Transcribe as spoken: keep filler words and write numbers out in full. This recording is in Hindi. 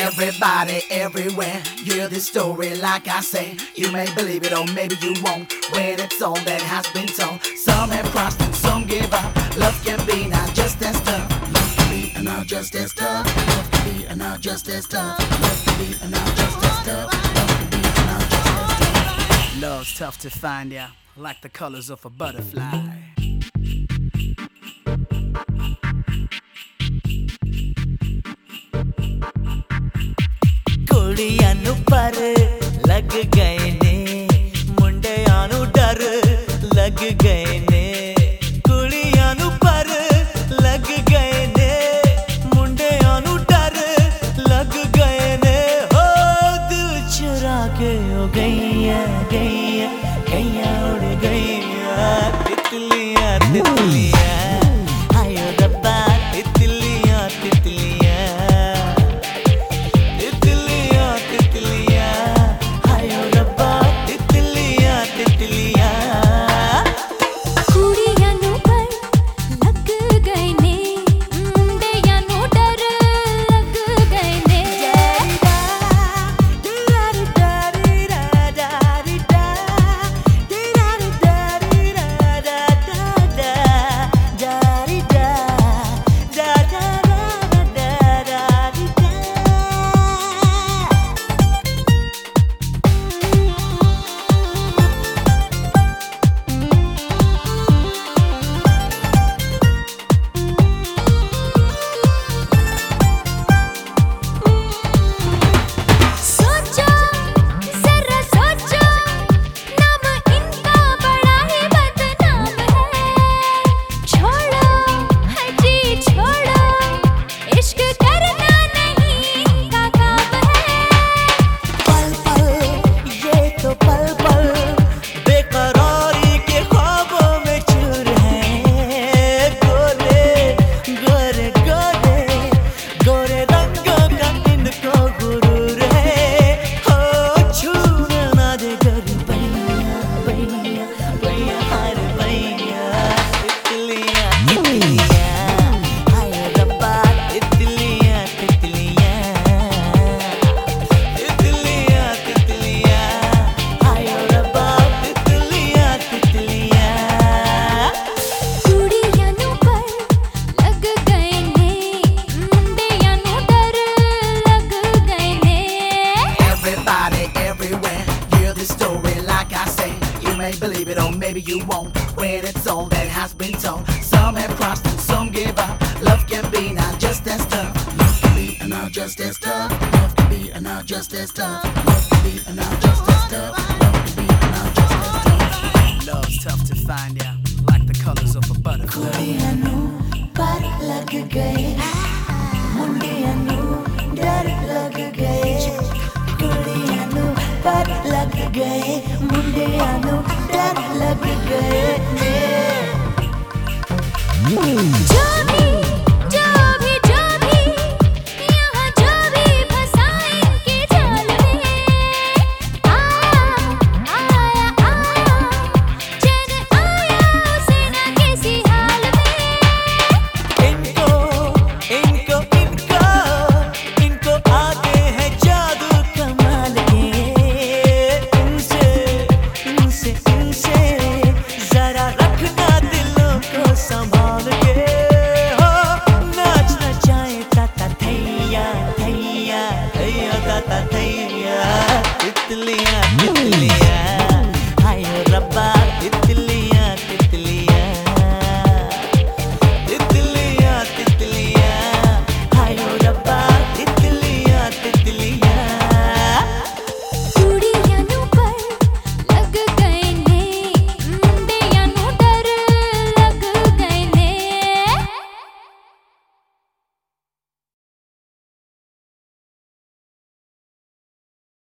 Everybody, everywhere, hear this story like I say. You may believe it or maybe you won't, when it's all that has been told. Some have crossed and some give up. Love can be not just as tough. Love can be not just as tough. Love can be not just as tough. Love can be not just as tough. Love can be not just as tough. Love's tough to find, yeah, like the colors of a butterfly. कुड़ियां नू पर लग गए ने, मुंडियां नू डर लग गए ने। कुड़ियां नू पर लग गए ने, मुंडियां नू डर लग गए ने। हो दिल चुरा के ओ गईयां गईयां गईयां उड़ गईयां। तितलियां तितलियां आयो रब्बा, तितलियां तितलियां। Believe it or maybe you won't, when it's all that has been told. Some have crossed and some give up. Love can be not just as tough. Love can be not just as tough. Love can be not just as tough. Love can be not just as tough. Love can be not just as tough. Love's tough to find, yeah, like the colors of a butterfly. कुड़ियां नू पर लग गए, मुंडियां नू डर लग गए। कुड़ियां नू पर लग गए, मुंडियां नू डर लग गए ने। जो भी जो भी जो भी यहाँ जो भी फंसा इनके जाल में। आया आया आया चैन आया उसे ना किसी हाल में। इनको इनको इनको इनको आते हैं जादू कमाल के। इनसे इनसे इनसे जरा रखना दिलों को संभाल के। हो नाचना चाहे ताता थैया थैया थैया ताता थैया। तितलियां तितलियां